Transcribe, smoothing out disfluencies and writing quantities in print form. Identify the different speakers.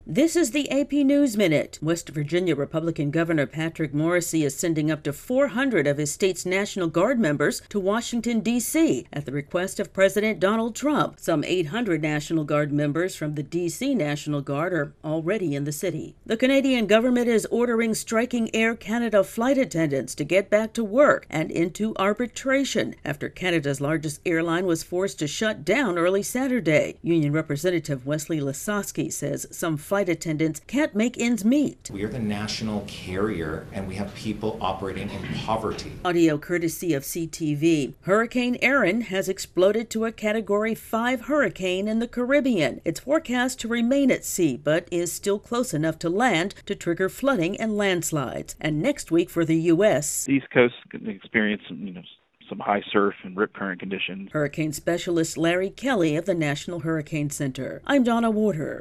Speaker 1: This is the AP News Minute. West Virginia Republican Governor Patrick Morrisey is sending up to 400 of his state's National Guard members to Washington, D.C. at the request of President Donald Trump. Some 800 National Guard members from the D.C. National Guard are already in the city. The Canadian government is ordering striking Air Canada flight attendants to get back to work and into arbitration after Canada's largest airline was forced to shut down early Saturday. Union Representative Wesley Lasosky says some flight attendants can't make ends meet.
Speaker 2: We are the national carrier, and we have people operating in poverty.
Speaker 1: Audio courtesy of CTV. Hurricane Erin has exploded to a Category 5 hurricane in the Caribbean. It's forecast to remain at sea, but is still close enough to land to trigger flooding and landslides. And next week for the U.S.,
Speaker 3: the East Coast can experience some high surf and rip current conditions.
Speaker 1: Hurricane specialist Larry Kelly of the National Hurricane Center. I'm Donna Warder.